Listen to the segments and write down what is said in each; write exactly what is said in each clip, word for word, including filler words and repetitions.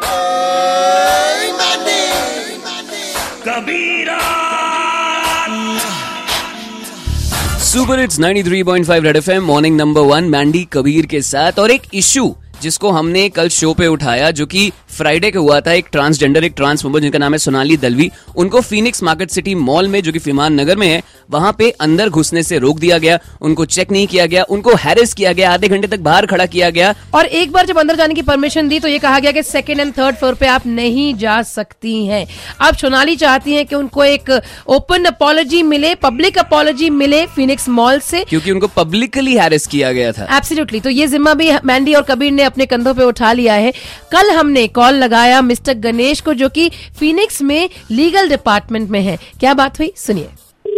Super hits ninety three point five red FM morning number one Mandy Kabir के साथ। और एक इशू जिसको हमने कल शो पे उठाया जो कि फ्राइडे को हुआ था, एक ट्रांसजेंडर एक ट्रांस वुमन जिनका नाम है सोनाली दलवी, उनको फीनिक्स मार्केट सिटी मॉल में जो कि फिमान नगर में है वहां पे अंदर घुसने से रोक दिया गया, उनको चेक नहीं किया गया, उनको हैरेस किया गया, आधे घंटे तक बाहर खड़ा किया गया। और एक बार जब अंदर जाने की परमिशन दी तो ये कहा गया कि सेकंड एंड थर्ड फ्लोर पे आप नहीं जा सकती हैं। अब सोनाली चाहती हैं कि उनको एक ओपन अपॉलॉजी मिले, पब्लिक अपॉलॉजी मिले फीनिक्स मॉल से, क्योंकि उनको पब्लिकली हैरेस किया गया था। एब्सोल्युटली। तो ये जिम्मा भी मैंडी और कबीर ने अपने कंधों पे उठा लिया है। कल हमने कॉल लगाया मिस्टर गणेश को जो कि फीनिक्स में लीगल डिपार्टमेंट में है। क्या बात हुई सुनिए।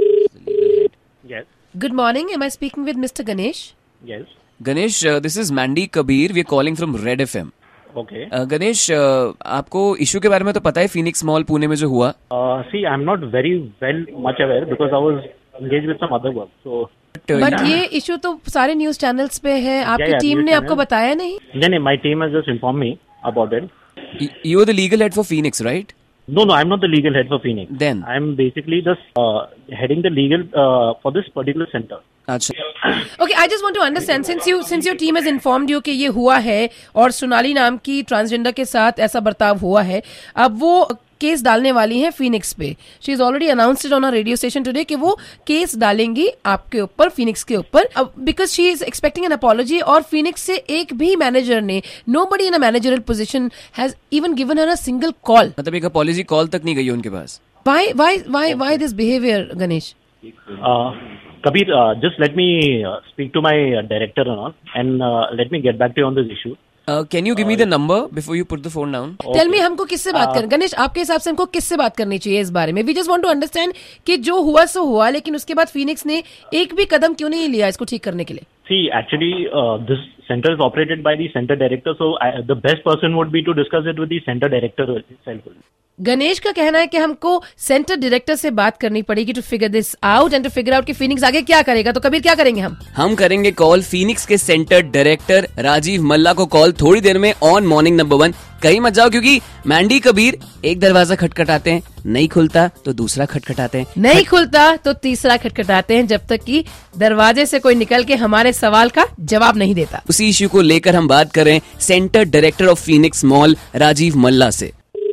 Good morning, am I speaking with mister Ganesh? Yes. Ganesh, this is Mandy Kabir, we are calling from red FM. Okay. Ganesh, uh, आपको इशू के बारे में तो पता है, फीनिक्स मॉल पुणे में जो हुआ? Uh, see, I'm not very well much aware because I was engaged with some other work. So. But ये इशू तो सारे न्यूज चैनल्स पे है, आपकी yeah, टीम news ने आपको channel. बताया नहीं? नहीं नहीं, my team has just informed me about it. You are the legal head for Phoenix, right? No, no, I'm not the legal head for Phoenix. Then? I'm basically just uh, heading the legal uh, for this particular center. अच्छा। Okay, I just want to understand since you since your team has informed you कि ये हुआ है और सोनाली नाम की transgender के साथ ऐसा बर्ताव हुआ है, अब वो केस डालने वाली हैं फीनिक्स पे। She is already announced it on a radio station today कि वो केस डालेंगी आपके ऊपर, फीनिक्स के ऊपर, because she is expecting an apology. और फीनिक्स से एक भी मैनेजर ने, nobody in a managerial position has even given her a single call. मतलब एक अपॉलॉजी कॉल तक नहीं गई उनके पास। Why why why why this behaviour Ganesh? Uh, Kabir, uh, just let me uh, speak to my uh, director and all, and uh, let me get back to you on this issue. Can you give me the number before you put the phone down? Tell me, हमको किससे बात करनी? गणेश, आपके हिसाब से हमको किससे बात करनी चाहिए इस बारे में? We just want to understand कि जो हुआ सो हुआ, लेकिन उसके बाद फीनिक्स ने एक भी कदम क्यों नहीं लिया इसको ठीक करने के लिए? See, actually, uh, this center is operated by the center director, so I, the best person would be to discuss it with the center director itself. Ganesh का कहना है कि हमको सेंटर डायरेक्टर से बात करनी पड़ेगी to figure this out and to figure out कि फीनिक्स आगे क्या करेगा। तो कबीर, क्या करेंगे हम? हम करेंगे कॉल फीनिक्स के सेंटर डायरेक्टर राजीव मल्ला को कॉल थोड़ी देर में ऑन मॉर्निंग नंबर वन। कहीं मत जाओ, क्योंकि मैंडी कबीर एक दरवाजा खटखटाते हैं, नहीं खुलता तो दूसरा खटखटाते हैं, नहीं खुलता तो तीसरा खटखटाते हैं, जब तक कि दरवाजे से कोई निकल के हमारे सवाल का जवाब नहीं देता। उसी इश्यू को लेकर हम बात करें centre director of Phoenix mall Rajiv Malla से।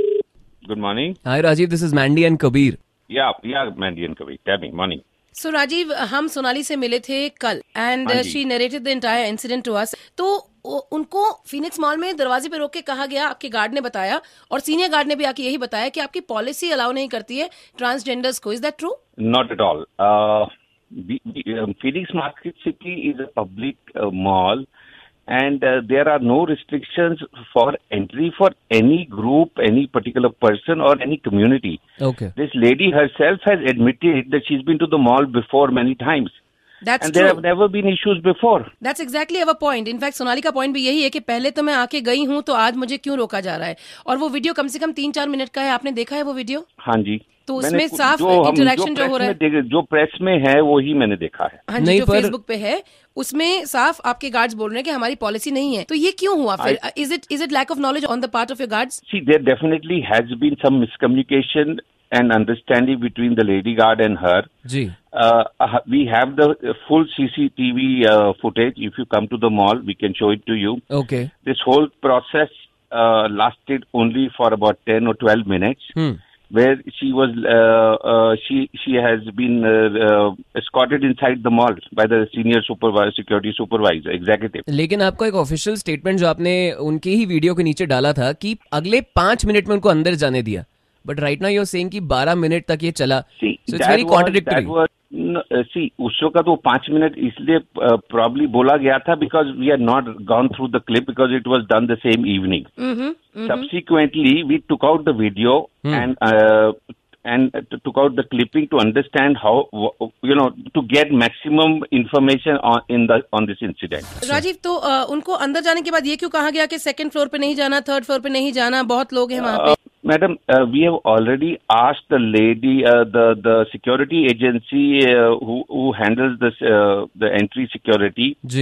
Good morning. Hi Rajiv, this is Mandy and Kabir. Yeah, yeah, Mandy and Kabir. Tell me, morning. So so, Rajiv, हम सोनाली से मिले थे कल and she narrated the entire incident to us. तो उनको Phoenix mall में दरवाजे पे रोक के कहा गया, आपके गार्ड ने बताया और सीनियर गार्ड ने भी आके यही बताया कि आपकी पॉलिसी अलाउ नहीं करती है ट्रांसजेंडर्स को। Is that true? Not at all. Uh, the, the, um, Phoenix Market City is a public uh, mall, and uh, there are no restrictions for entry for any group, any particular person or any community. Okay. This lady herself has admitted that she's been to the mall before many times. That's and true. there have never been issues before. That's exactly our point. In fact, Sonali का point भी यही है कि पहले तो मैं आके गई हूँ तो आज मुझे क्यों रोका जा रहा है। और वो वीडियो कम से कम तीन चार मिनट का है, आपने देखा है वो वीडियो? हाँ जी। तो उसमें साफ जो इंटरेक्शन जो, जो हो रहा है, जो प्रेस में है वो ही मैंने देखा है। हाँ जी, जो फेसबुक पे है उसमें साफ आपके गार्ड्स बोल रहे हैं कि हमारी पॉलिसी नहीं है। तो ये क्यों हुआ फिर? Is it is it lack of knowledge on the part of your guards? See, there definitely has been some miscommunication and understanding between the lady guard and her. जी. Uh, we have the full C C T V uh, footage. If you come to the mall, we can show it to you. Okay. This whole process uh, lasted only for about ten or twelve minutes. Hmm. Where she was, uh, uh, she she has been uh, uh, escorted inside the mall by the senior supervisor, security supervisor, executive. लेकिन आपका एक official statement जो आपने उनके ही video के नीचे डाला था कि अगले पांच मिनट में उनको अंदर जाने दिया, but right now you are saying कि बारह मिनट तक ये चला। See, so it's very contradictory. No, uh, see, उस शो का तो पांच मिनट इसलिए प्रॉब्ली uh, बोला गया था because we had not gone through the clip because it was done the same evening. Mm-hmm, mm-hmm. Subsequently, we took out the video hmm. and uh, and took out the clipping to understand how, you know, to get maximum information on in the on this incident. Rajiv, तो uh, उनको अंदर जाने के बाद ये क्यों कहा गया कि सेकंड फ्लोर पे नहीं जाना, थर्ड फ्लोर पे नहीं जाना, बहुत लोग हैं वहाँ पे? Uh, Madam, uh, we have already asked the lady, uh, the the security agency uh, who who handles this uh, the entry security. Ji.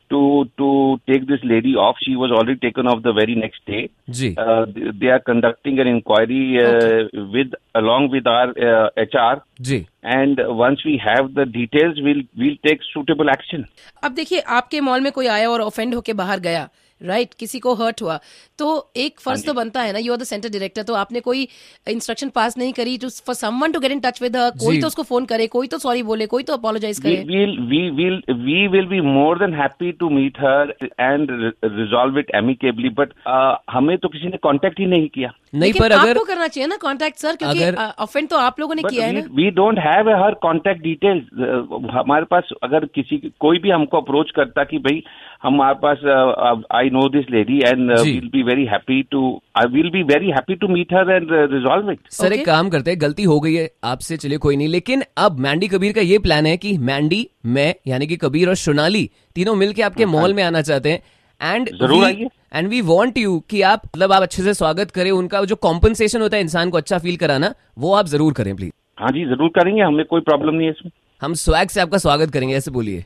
to to take this lady off. She was already taken off the very next day. Ji. Uh, they are conducting an inquiry uh, okay. with along with our uh, H R. Ji. And once we have the details, we'll we'll take suitable action. अब देखिए, आपके mall में कोई आया और offend होके बाहर गया, राइट right? किसी को हर्ट हुआ, तो एक फर्ज तो बनता है ना, you are the centre director, तो आपने कोई इंस्ट्रक्शन पास नहीं करी to for someone to get in touch with her, कोई तो उसको फोन करे, कोई तो सॉरी बोले, कोई तो अपोलोजाइज करे. We will we will we will be more than happy to meet her and resolve it amicably, but uh, हमें तो किसी ने कांटेक्ट ही नहीं किया. नहीं, पर अगर आपको करना चाहिए ना कांटेक्ट सर, क्योंकि ऑफेंड तो आप लोगों ने किया है ना. We don't have her contact details. हमारे पास अगर किसी कोई भी हमको अप्रोच करता कि भाई हमारे पास I know this lady and will be very happy to I will be very happy to meet her and resolve it. Sir एक काम करते हैं, गलती हो गई है आपसे, चलिए कोई नहीं, लेकिन अब मैंडी कबीर का ये प्लान है कि मैंडी, मैं यानी कि कबीर और सोनाली तीनों मिलके आपके मॉल में आना चाहते हैं. एंड जरूर आइए. एंड वी वांट यू कि आप मतलब आप अच्छे से स्वागत करें, उनका जो कॉम्पनसेशन होता है इंसान को अच्छा फील कराना, वो आप जरूर करें प्लीज. हाँ जी, जरूर करेंगे, हमें कोई प्रॉब्लम नहीं है इसमें. हम स्वैग से आपका स्वागत करेंगे, ऐसे बोलिए.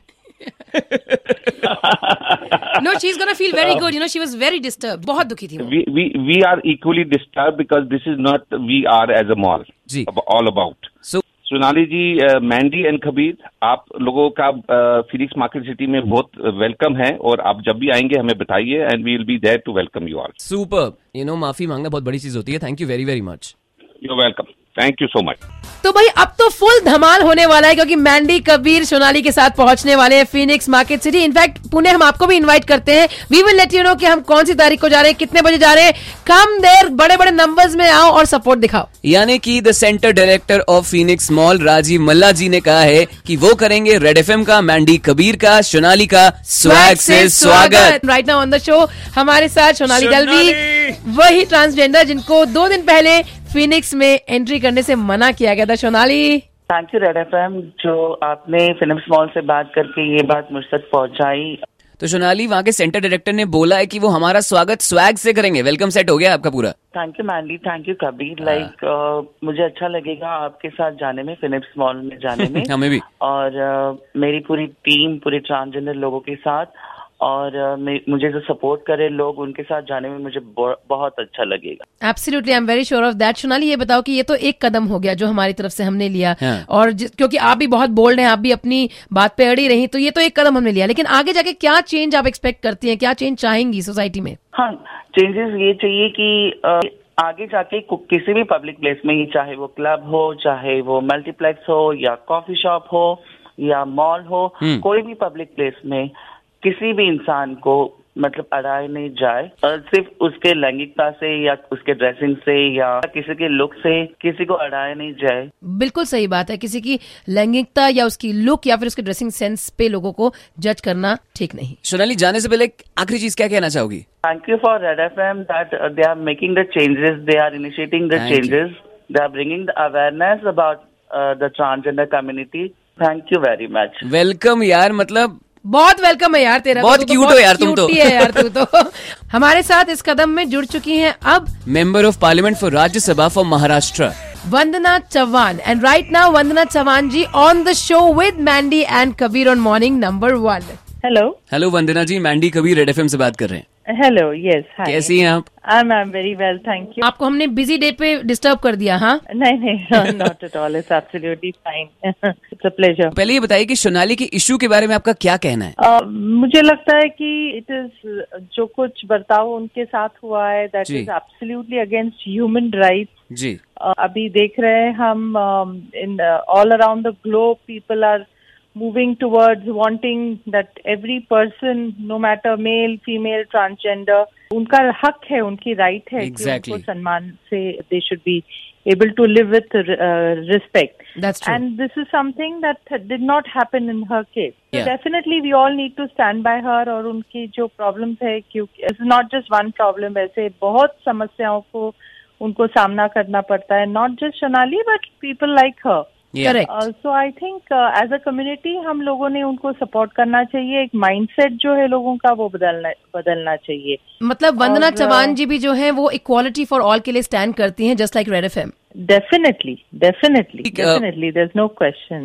No, she's gonna feel very good. You know, she was very disturbed. बहुत दुखी थी वो. We we we are equally disturbed because this is not we are as a mall. जी. All about. So Sonali ji, Mandy and Kabir, आप लोगों का Phoenix market city में बहुत वेलकम है, और आप जब भी आएंगे हमें बताइए and we will be there to welcome you all. Super. You know, माफी मांगना बहुत बड़ी चीज होती है. Thank you very very much. You welcome. Thank you so much. तो भाई अब तो फुल धमाल होने वाला है, क्योंकि मैंडी कबीर सोनाली के साथ पहुंचने वाले हैं Phoenix market city. In fact Pune हम आपको भी इनवाइट करते हैं. We will let you know कि हम कौन सी तारीख को जा रहे हैं, कितने बजे जा रहे हैं. कम देर, बड़े बड़े नंबर्स में आओ और सपोर्ट दिखाओ. यानी कि the centre director of Phoenix mall Rajiv Malla ji ने कहा है कि वो करेंगे रेड एफएम का, मैंडी कबीर का, सोनाली का स्वैग से स्वागत. Right now on the show हमारे साथ सोनाली दलवी, वही ट्रांसजेंडर जिनको दो दिन पहले फिनिक्स में एंट्री करने से मना किया गया था. Sonali, thank you Red FM, जो आपने फिनिक्स मॉल से बात करके ये बात मुझ तक पहुंचाई. तो सोनाली, वहाँ के सेंटर डायरेक्टर ने बोला है कि वो हमारा स्वागत स्वैग से करेंगे. वेलकम सेट हो गया आपका पूरा. Thank you Mandy, thank you Kabir. Like uh, मुझे अच्छा लगेगा आपके साथ जाने में, फिनिक्स मॉल में जाने में. हमें भी. और uh, मेरी पूरी टीम, पूरे ट्रांसजेंडर लोगों के साथ, और uh, मुझे जो सपोर्ट करे लोग, उनके साथ जाने में मुझे बहुत अच्छा लगेगा. Absolutely, I am very sure of that. Sonali, ये बताओ कि ये तो एक कदम हो गया जो हमारी तरफ से हमने लिया, हाँ. और क्योंकि आप भी बहुत बोल्ड हैं, आप भी अपनी बात पे अड़ी रही, तो ये तो एक कदम हमने लिया, लेकिन आगे जाके क्या चेंज आप एक्सपेक्ट करती हैं, क्या चेंज चाहेंगी सोसाइटी में? हाँ, चेंजेस ये चाहिए कि uh, आगे जाके किसी भी पब्लिक प्लेस में ही, चाहे वो क्लब हो, चाहे वो मल्टीप्लेक्स हो, या कॉफी शॉप हो, या मॉल हो, कोई भी पब्लिक प्लेस में किसी भी इंसान को मतलब अड़ाए नहीं जाए, और सिर्फ उसके लैंगिकता से या उसके ड्रेसिंग से या किसी के लुक से किसी को अड़ाए नहीं जाए. बिल्कुल सही बात है. किसी की लैंगिकता या उसकी लुक या फिर उसके ड्रेसिंग सेंस पे लोगों को जज करना ठीक नहीं. सोनाली, जाने से पहले आखिरी चीज क्या कहना चाहोगी? Thank you for Red FM that they are making the changes, they are initiating the changes, they are bringing the awareness about the transgender community. Thank you very much. Welcome यार, मतलब बहुत वेलकम है यार तेरा. बहुत cute हो यार तुम तो. है यार तू तो. हमारे साथ इस कदम में जुड़ चुकी हैं अब member of parliament for Rajya Sabha for Maharashtra, Vandana Chauhan. And right now Vandana Chauhan ji on the show with Mandy and Kabir on morning number one. Hello. Hello Vandana ji, Mandy Kabir Red FM से बात कर रहे हैं. हेलो. Yes, hi. कैसी हैं आप? I am very well, thank you. आपको हमने बिजी डे पे डिस्टर्ब कर दिया? हाँ, नहीं नहीं, not at all, it's absolutely fine. It's a pleasure. पहले ये बताइए कि सोनाली के इशू के बारे में आपका क्या कहना है? uh, मुझे लगता है कि इट इज जो कुछ बर्ताव उनके साथ हुआ है, that is absolutely against human rights. जी. uh, अभी देख रहे हैं हम in all around the globe, people are moving towards wanting that every person, no matter male, female, transgender, उनका हक है, उनकी राइट है exactly. कि उनको सम्मान से they should be able to live with uh, respect. That's true. And this is something that did not happen in her case. So yeah. definitely we all need to stand by her. और उनकी जो problems है, क्योंकि it's not just one problem, ऐसे बहुत समस्याओं को उनको सामना करना पड़ता है. Not just Sonali, but people like her. Correct. So I think as a community हम लोगों ने उनको सपोर्ट करना चाहिए. एक माइंडसेट जो है लोगों का वो बदलना बदलना चाहिए. मतलब वंदना चौहान जी भी जो है वो इक्वालिटी फॉर ऑल के लिए स्टैंड करती हैं, just like Red FM. Definitely definitely definitely, there is no question.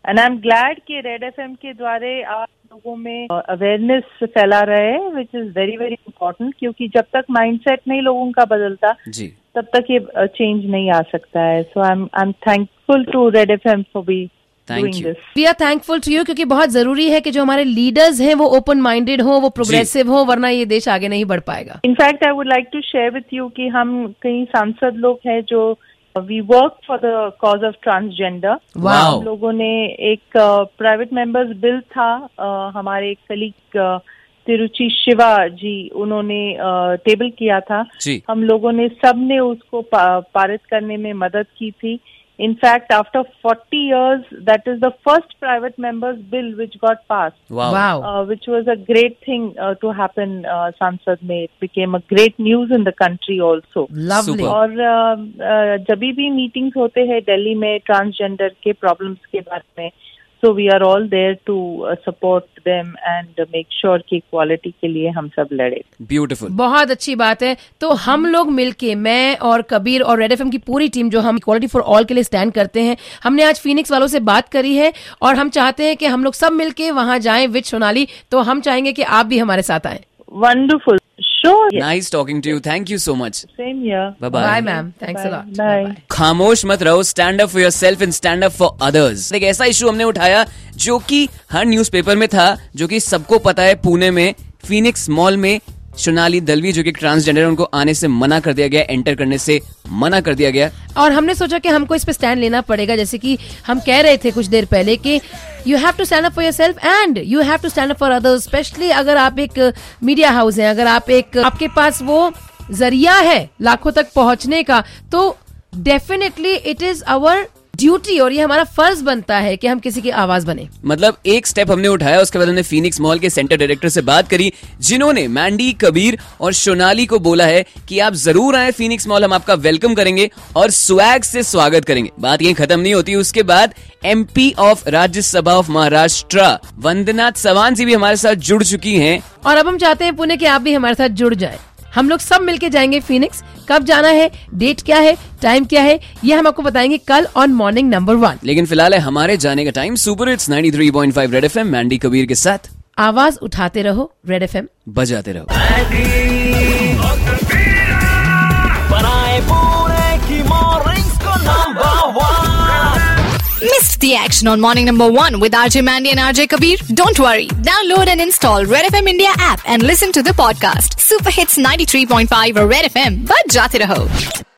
And I am glad कि रेड एफएम के द्वारा आप लोगों में अवेयरनेस फैला रहे हैं, which is very very important, क्योंकि जब तक माइंडसेट नहीं लोगों का बदलता जी तब तक ये चेंज नहीं आ सकता है. So I am I am thankful to Red FM for be Thank you. We are thankful to you, क्योंकि बहुत जरूरी है कि जो हमारे लीडर्स हैं वो ओपन माइंडेड हो, वो प्रोग्रेसिव हो, वरना ये देश आगे नहीं बढ़ पाएगा. In fact I would like to share with you कि हम कई सांसद लोग हैं जो we work for the cause of transgender. हम लोगों ने एक प्राइवेट मेंबर्स बिल था, uh, हमारे एक कलीग uh, तिरुचि शिवा जी उन्होंने टेबल uh, किया था. हम लोगों ने सब ने उसको पा, पारित करने में मदद की थी. In fact, after forty years, that is the first private member's bill which got passed. Wow. wow. Uh, which was a great thing uh, to happen, uh, Sansad mein. It became a great news in the country also. Lovely. और uh, uh, जब भी meetings होते हैं दिल्ली में transgender के problems के बारे में, so we are all there to uh, support them and uh, make sure कि equality के लिए हम सब लड़े. Beautiful. बहुत अच्छी बात है. तो हम लोग मिलके, मैं और कबीर और रेड एफएम की पूरी टीम जो हम इक्वालिटी फॉर ऑल के लिए स्टैंड करते हैं, हमने आज फीनिक्स वालों से बात करी है और हम चाहते हैं कि हम लोग सब मिलके वहां जाएं विद सोनाली. तो हम चाहेंगे कि आप भी हमारे साथ आएं. Wonderful. Sure. Yes. Nice talking to you. Thank you so much. Same here. Bye bye. Bye ma'am. Thanks bye. a lot. Bye. Bye. खामोश मत रहो. Stand up for yourself and stand up for others. एक ऐसा issue हमने उठाया जो कि हर newspaper में था, जो कि सबको पता है. पुणे में फीनिक्स मॉल में सोनाली दलवी जो कि ट्रांसजेंडर है, उनको आने से मना कर दिया गया, एंटर करने से मना कर दिया गया. और हमने सोचा कि हमको इस पे स्टैंड लेना पड़ेगा. जैसे कि हम कह रहे थे कुछ देर पहले कि you have to stand up for yourself and you have to stand up for others. Specially अगर आप एक मीडिया हाउस हैं, अगर आप एक आपके पास वो जरिया है लाखों तक पहुंचने का, तो definitely it is our duty और ये हमारा फर्ज बनता है कि हम किसी की आवाज बने. मतलब एक स्टेप हमने उठाया, उसके बाद हमने फीनिक्स मॉल के सेंटर डायरेक्टर से बात करी, जिन्होंने मैंडी, कबीर और सोनाली को बोला है कि आप जरूर आए फीनिक्स मॉल, हम आपका वेलकम करेंगे और स्वैग से स्वागत करेंगे. बात यहीं खत्म नहीं होती. उसके बाद MP of Rajya Sabha of Maharashtra Vandana Chavan ji भी हमारे साथ जुड़ चुकी हैं. और अब हम चाहते हैं पुणे के आप भी हमारे साथ जुड़ जाए. हम लोग सब मिलके जाएंगे फीनिक्स. कब जाना है, डेट क्या है, टाइम क्या है, ये हम आपको बताएंगे कल ऑन मॉर्निंग नंबर वन. लेकिन फिलहाल है हमारे जाने का time. Super hits ninety three point five red FM, Mandy Kabir के साथ. आवाज उठाते रहो, रेड एफएम बजाते रहो. Missed the action on morning number one with R J Mandy and R J Kabir? Don't worry. Download and install Red F M India app and listen to the podcast. Super Hits ninety-three point five Red F M. Bajate raho.